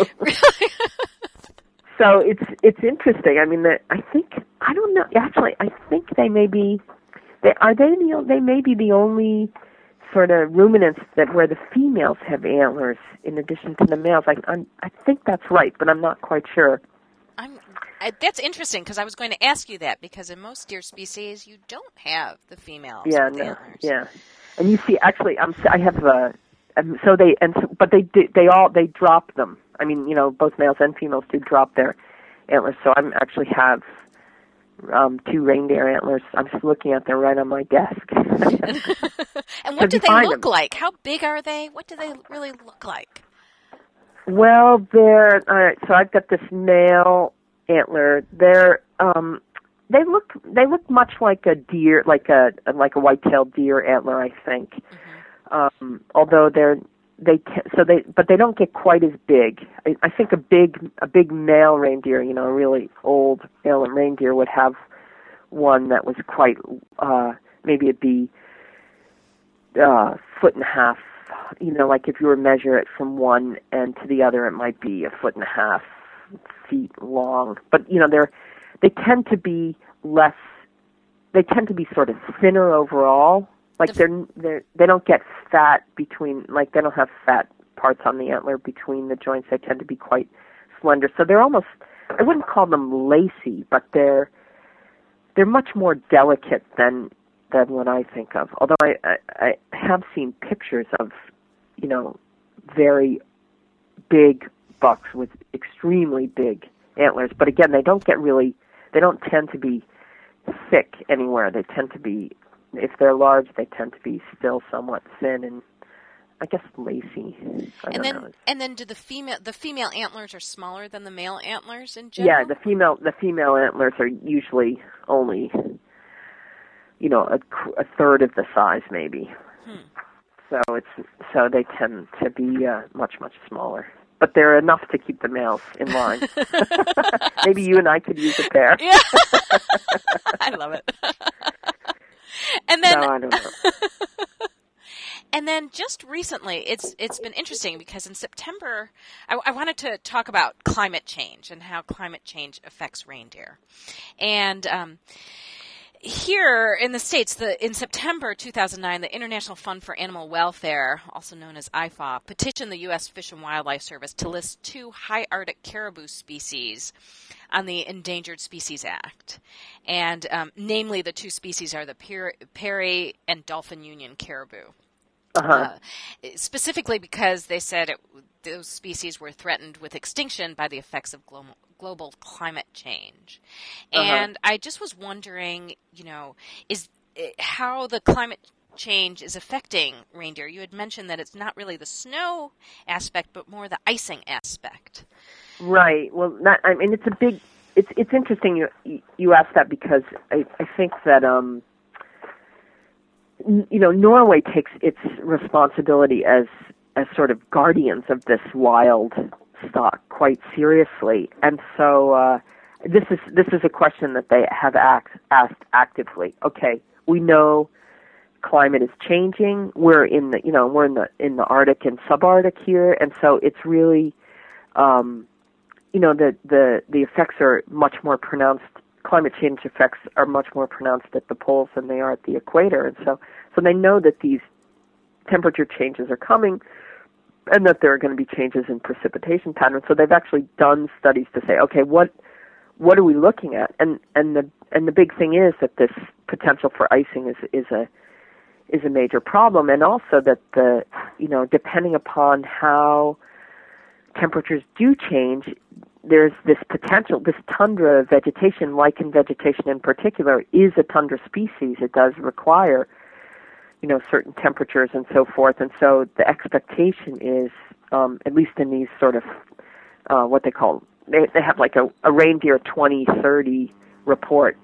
So it's it's interesting. I mean, the, I think I don't know. Actually, I think they may be. They are they the they may be the only sort of ruminants that where the females have antlers in addition to the males. I I'm, I think that's right, but I'm not quite sure. I'm. I, that's interesting, because I was going to ask you that, because in most deer species you don't have the females Yeah, with no, antlers. yeah. And you see, actually, I'm I have uh, um, so they and so, but they do, they all they drop them. I mean, you know, both males and females do drop their antlers. So I actually have um, two reindeer antlers. I'm just looking at them right on my desk. And what do they look them? like? How big are they? What do they really look like? Well, they're all right. So I've got this male antler. They're um, they look they look much like a deer, like a like a white-tailed deer antler, I think. Mm-hmm. Um, although they're They t- so they, but they don't get quite as big. I, I think a big, a big male reindeer, you know, a really old male reindeer would have one that was quite, uh, maybe it'd be uh, foot and a half. You know, like if you were to measure it from one end to the other, it might be a foot and a half feet long. But you know, they're they tend to be less. They tend to be sort of thinner overall. Like they're they they don't get fat between, like they don't have fat parts on the antler between the joints. They tend to be quite slender. So they're almost I wouldn't call them lacy, but they're they're much more delicate than than what I think of. Although I, I, I have seen pictures of, you know, very big bucks with extremely big antlers. But again, they don't get really, they don't tend to be thick anywhere. They tend to be, if they're large, they tend to be still somewhat thin and I guess lacy. I and don't then, know. and then, do the female the female antlers are smaller than the male antlers in general? Yeah, the female the female antlers are usually only, you know, a, a third of the size, maybe. Hmm. So it's so they tend to be uh, much much smaller, but they're enough to keep the males in line. Maybe you and I could use a pair. Yeah, I love it. And then, no, I don't know. And then just recently, it's it's been interesting because in September, I, I wanted to talk about climate change and how climate change affects reindeer. And um, here in the States, the in September two thousand nine, the International Fund for Animal Welfare, also known as I F A W, petitioned the U S Fish and Wildlife Service to list two high Arctic caribou species on the Endangered Species Act. And um, namely, the two species are the Peary and Dolphin Union caribou. Uh-huh. Uh, specifically because they said it, those species were threatened with extinction by the effects of global, global climate change. Uh-huh. And I just was wondering, you know, is how the climate change is affecting reindeer. You had mentioned that it's not really the snow aspect, but more the icing aspect. Right. Well, that, I mean, it's a big. It's it's interesting you you asked that because I I think that um. you know, Norway takes its responsibility as as sort of guardians of this wild stock quite seriously, and so uh, this is this is a question that they have act, asked actively. Okay, we know climate is changing. We're in the you know we're in the in the Arctic and subarctic here, and so it's really, um, you know, the the the effects are much more pronounced. Climate change effects are much more pronounced at the poles than they are at the equator, and so so they know that these temperature changes are coming, and that there are going to be changes in precipitation patterns. So they've actually done studies to say, okay, what what are we looking at? And and the and the big thing is that this potential for icing is is a is a major problem, and also that the you know depending upon how temperatures do change, there's this potential, this tundra vegetation, lichen vegetation in particular, is a tundra species. It does require, you know, certain temperatures and so forth. And so the expectation is, um, at least in these sort of, uh, what they call, they, they have like a, a reindeer twenty thirty report,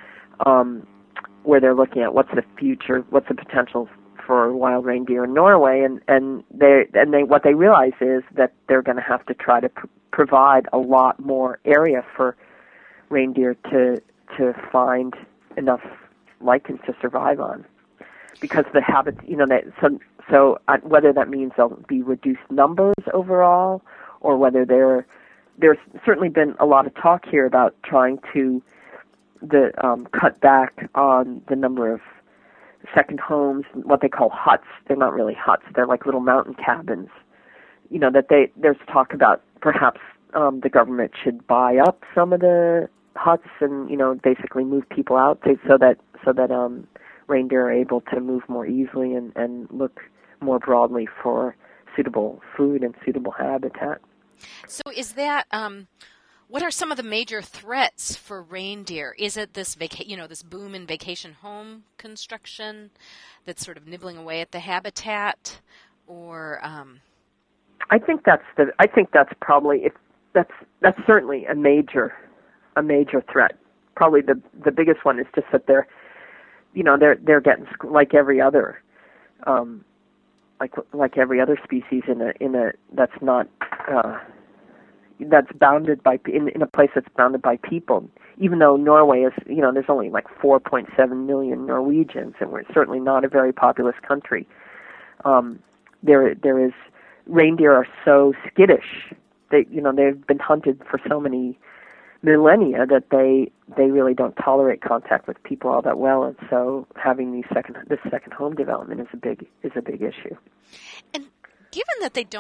um, where they're looking at what's the future, what's the potential for wild reindeer in Norway, and and they and they what they realize is that they're going to have to try to pr- provide a lot more area for reindeer to to find enough lichens to survive on, because the habit, you know, that so so uh, whether that means there'll be reduced numbers overall, or whether there there's certainly been a lot of talk here about trying to the um, cut back on the number of second homes, what they call huts. They're not really huts. They're like little mountain cabins. You know, that they, there's talk about perhaps um, the government should buy up some of the huts and, you know, basically move people out to, so that, so that um, reindeer are able to move more easily and, and look more broadly for suitable food and suitable habitat. So is that, um, what are some of the major threats for reindeer? Is it this vaca- you know, this boom in vacation home construction that's sort of nibbling away at the habitat, or? Um... I think that's the. I think that's probably if that's that's certainly a major, a major threat. Probably the the biggest one is just that they're, you know, they're they're getting like every other, um, like like every other species in a in a that's not. Uh, that's bounded by, in, in a place that's bounded by people. Even though Norway is, you know, there's only like four point seven million Norwegians, and we're certainly not a very populous country. Um, there, there is, reindeer are so skittish. They, you know, they've been hunted for so many millennia that they, they really don't tolerate contact with people all that well, and so having these second, this second home development is a big, is a big issue. And given that they don't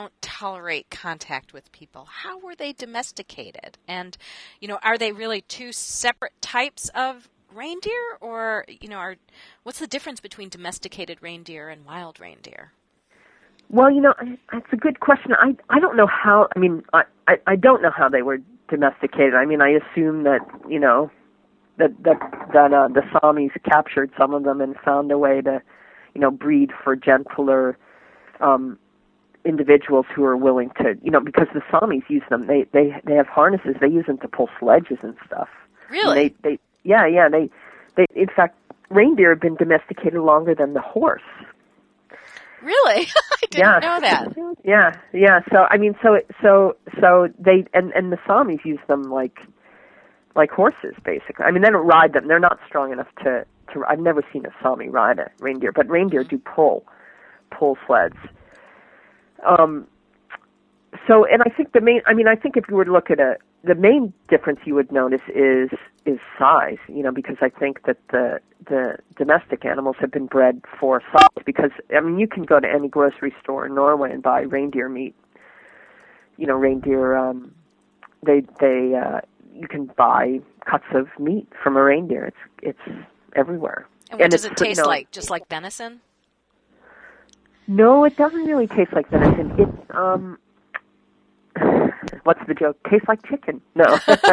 tolerate contact with people. How were they domesticated? And, you know, are they really two separate types of reindeer, or, you know, are what's the difference between domesticated reindeer and wild reindeer? Well, you know, that's a good question. I I don't know how. I mean, I I, I don't know how they were domesticated. I mean, I assume that, you know, that that that uh, the Samis captured some of them and found a way to, you know, breed for gentler um, individuals who are willing to, you know, because the Samis use them. They they they have harnesses. They use them to pull sledges and stuff. Really? And they they yeah yeah they they in fact reindeer have been domesticated longer than the horse. Really? I didn't yeah. know that. Yeah, yeah. So I mean, so so so they and and the Samis use them like like horses, basically. I mean, they don't ride them. They're not strong enough to to. I've never seen a Sami ride a reindeer, but reindeer do pull pull sleds. Um. So, and I think the main. I mean, I think if you were to look at a, the main difference you would notice is is size. You know, because I think that the the domestic animals have been bred for size. Because I mean, you can go to any grocery store in Norway and buy reindeer meat. You know, reindeer. Um, they they uh, you can buy cuts of meat from a reindeer. It's it's everywhere. And what and does it's, it taste you know, like? Just like venison? No, it doesn't really taste like venison. It's um. What's the joke? Tastes like chicken. No.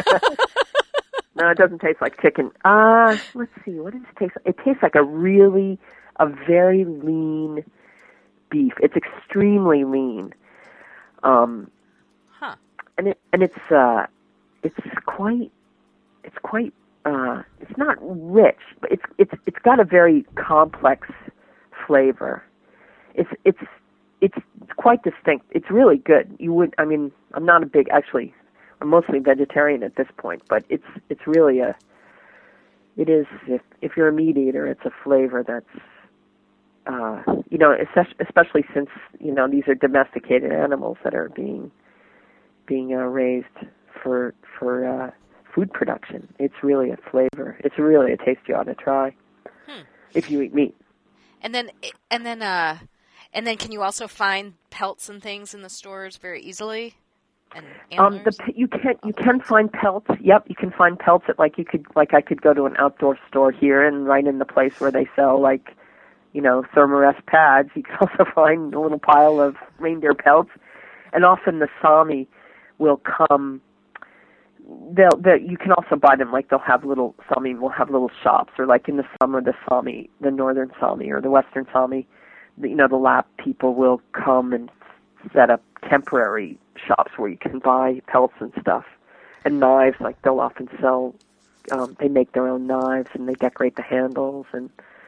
No, it doesn't taste like chicken. Uh, let's see. What does it taste like? It tastes like a really, a very lean beef. It's extremely lean. Um, huh. And it and it's uh, it's quite, it's quite. Uh, it's not rich, but it's it's it's got a very complex flavor. It's it's. It's quite distinct. It's really good. You would, I mean, I'm not a big, actually, I'm mostly vegetarian at this point, but it's it's really a, it is, if, if you're a meat eater, it's a flavor that's, uh, you know, especially since, you know, these are domesticated animals that are being, being uh, raised for, for uh, food production. It's really a flavor. It's really a taste you ought to try hmm. if you eat meat. And then, and then, uh, And then can you also find pelts and things in the stores very easily? And um, the you can you can find pelts. Yep, you can find pelts at like you could like I could go to an outdoor store here and right in the place where they sell like, you know, Thermarest pads. You can also find a little pile of reindeer pelts, and often the Sami will come. They'll, they'll you can also buy them like they'll have little Sami will have little shops, or like in the summer the Sami, the northern Sami or the western Sami. You know, the Lap people will come and set up temporary shops where you can buy pelts and stuff. And knives, like they'll often sell, um, they make their own knives and they decorate the handles. And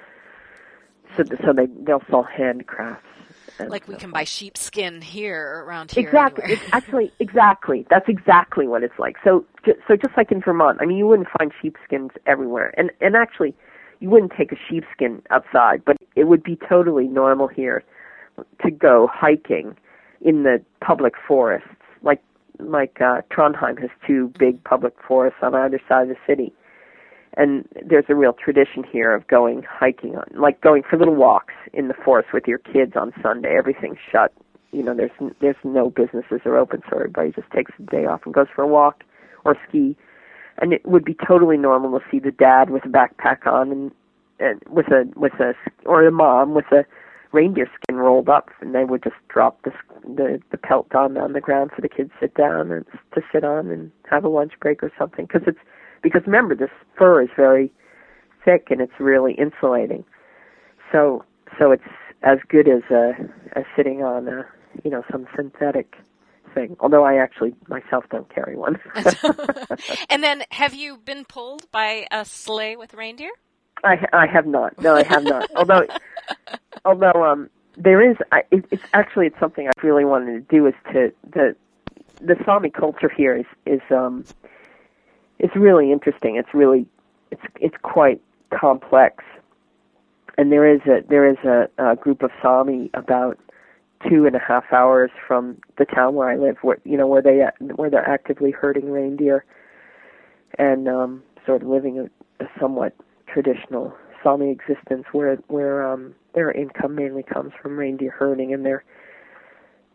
so, so they, they'll sell handcrafts. And like we can buy sheepskin here, around here. Exactly. It's actually, exactly. That's exactly what it's like. So, so just like in Vermont, I mean, you wouldn't find sheepskins everywhere. And, and actually, you wouldn't take a sheepskin outside, but it would be totally normal here to go hiking in the public forests. Like like uh, Trondheim has two big public forests on either side of the city, and there's a real tradition here of going hiking on, like going for little walks in the forest with your kids on Sunday. Everything's shut. You know, there's there's no businesses are open, so everybody just takes the day off and goes for a walk or ski. And it would be totally normal to see the dad with a backpack on and, and with a with a or the mom with a reindeer skin rolled up, and they would just drop the the, the pelt on on the ground for the kids to sit down and to sit on and have a lunch break or something. Because it's because remember, this fur is very thick and it's really insulating. So so it's as good as uh, as sitting on a, you know, some synthetic thing, although I actually myself don't carry one. And then, have you been pulled by a sleigh with reindeer? I I have not. No, I have not. although although um there is, I, it, it's actually it's something I really wanted to do is to the the Sami culture here is is um it's really interesting. It's really it's it's quite complex, and there is a there is a, a group of Sami about two and a half hours from the town where I live, where you know where they where they're actively herding reindeer, and um, sort of living a, a somewhat traditional Sami existence, where where um, their income mainly comes from reindeer herding, and they're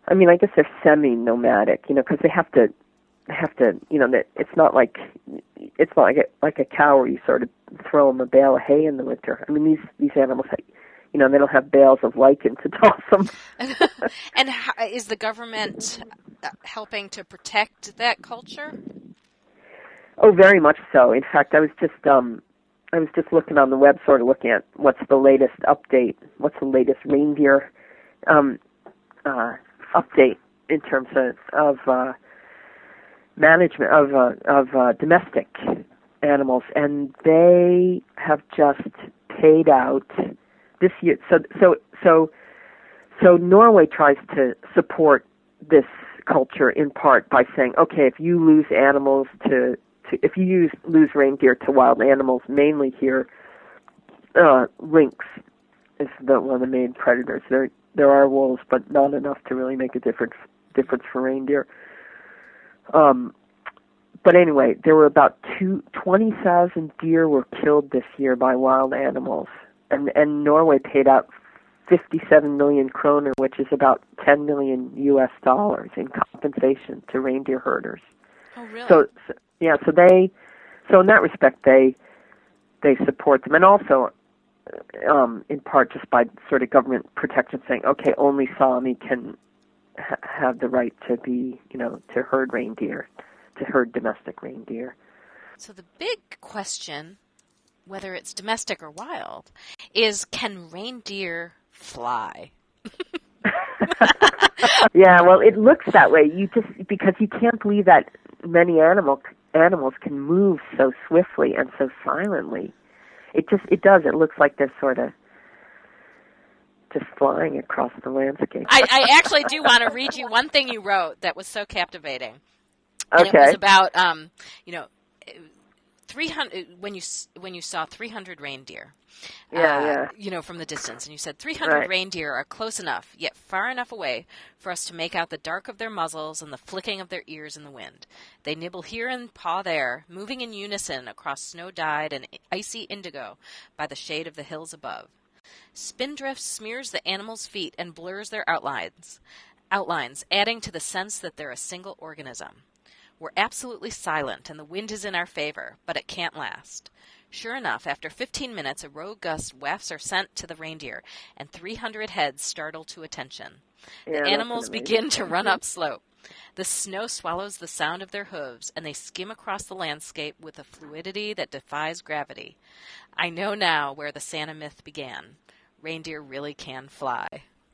I mean, I guess they're semi-nomadic, you know, because they have to, have to, you know, it's not like, it's not like a, like a cow where you sort of throw them a bale of hay in the winter. I mean, these these animals, you know, they don't have bales of lichen to toss them. And how, is the government helping to protect that culture? Oh, very much so. In fact, I was just, um, I was just looking on the web, sort of looking at what's the latest update, what's the latest reindeer, um, uh, update in terms of, of uh, management of uh, of uh, domestic animals, and they have just paid out this year. So so so so Norway tries to support this culture in part by saying, okay, if you lose animals to, to if you use, lose reindeer to wild animals, mainly here, uh, lynx is the, one of the main predators. There there are wolves, but not enough to really make a difference difference for reindeer. Um, but anyway, there were about two, twenty thousand deer were killed this year by wild animals, and and Norway paid out fifty-seven million kroner, which is about ten million U S dollars in compensation to reindeer herders. Oh, really? So, so yeah, so they, so in that respect, they they support them, and also, um, in part, just by sort of government protection, saying, okay, only Sami can have the right to be, you know, to herd reindeer, to herd domestic reindeer. So the big question, whether it's domestic or wild, is can reindeer fly? Yeah, well, it looks that way. You just because you can't believe that many animal animals can move so swiftly and so silently. It just it does. It looks like they're sort of just flying across the landscape. I, I actually do want to read you one thing you wrote that was so captivating. And Okay. it was about, um, you know, three hundred when you when you saw three hundred reindeer. Yeah, uh, yeah. You know, from the distance, and you said three hundred Right. reindeer are close enough, yet far enough away for us to make out the dark of their muzzles and the flicking of their ears in the wind. They nibble here and paw there, moving in unison across snow-dyed and icy indigo by the shade of the hills above. Spindrift smears the animals' feet and blurs their outlines, outlines, adding to the sense that they're a single organism. We're absolutely silent, and the wind is in our favor, but it can't last. Sure enough, after fifteen minutes, a rogue gust wafts are sent to the reindeer, and three hundred heads startle to attention. Yeah, The that's animals amazing. begin to run up slope. The snow swallows the sound of their hooves, and they skim across the landscape with a fluidity that defies gravity. I know now where the Santa myth began. Reindeer really can fly.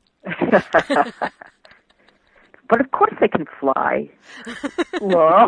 But of course they can fly. Well,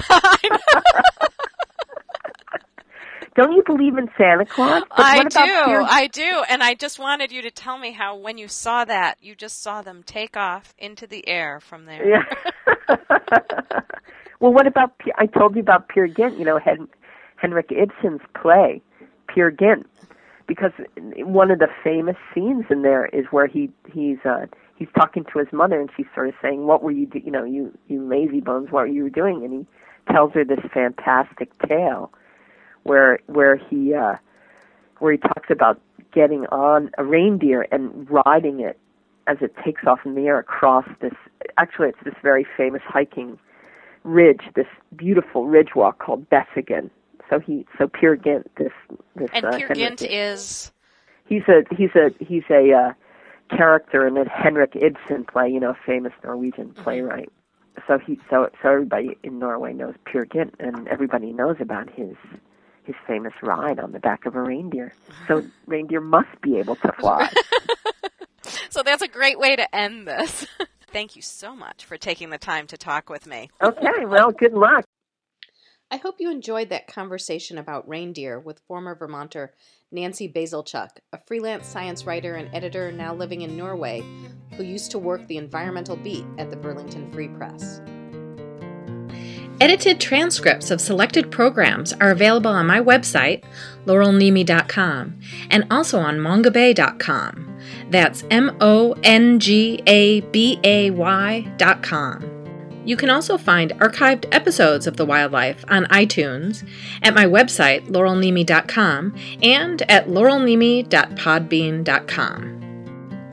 don't you believe in Santa Claus? But I what do, about Pierre- I do, and I just wanted you to tell me how when you saw that, you just saw them take off into the air from there. Yeah. Well, what about, Pe- I told you about Peer Gynt, you know, Hen- Henrik Ibsen's play, Peer Gynt, because one of the famous scenes in there is where he he's uh, he's talking to his mother, and she's sort of saying, what were you, do- you know, you, you lazy bones, what were you doing? And he tells her this fantastic tale where where he uh, where he talks about getting on a reindeer and riding it as it takes off in the air across this, actually it's this very famous hiking ridge, this beautiful ridge walk called Bessigen. So he, so Peer Gynt, this, this, And uh, Peer Henrik- Gynt is... He's a, he's a, he's a, uh, character in a Henrik Ibsen play, you know, a famous Norwegian Mm-hmm. playwright. So he, so, so everybody in Norway knows Peer Gynt, and everybody knows about his, his famous ride on the back of a reindeer. So reindeer must be able to fly. So that's a great way to end this. Thank you so much for taking the time to talk with me. Okay, well, good luck. I hope you enjoyed that conversation about reindeer with former Vermonter Nancy Basilchuk, a freelance science writer and editor now living in Norway, who used to work the environmental beat at the Burlington Free Press. Edited transcripts of selected programs are available on my website, laurel nimi dot com, and also on mongabay dot com. That's M O N G A B A Y dot com. You can also find archived episodes of The Wildlife on iTunes, at my website, laurel nimi dot com, and at laurel nimi dot podbean dot com.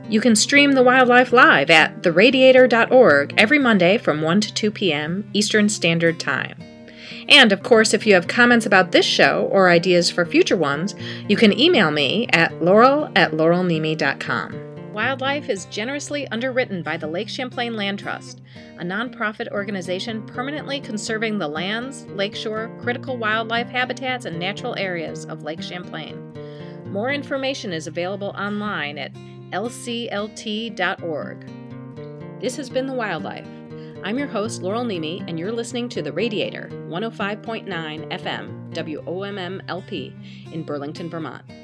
You can stream The Wildlife live at the radiator dot org every Monday from one to two p.m. Eastern Standard Time. And, of course, if you have comments about this show or ideas for future ones, you can email me at laurel at laurel nemi dot com. Wildlife is generously underwritten by the Lake Champlain Land Trust, a nonprofit organization permanently conserving the lands, lakeshore, critical wildlife habitats, and natural areas of Lake Champlain. More information is available online at l c l t dot org. This has been The Wildlife. I'm your host, Laurel Nemi, and you're listening to The Radiator, one oh five point nine F M, W O M M L P, in Burlington, Vermont.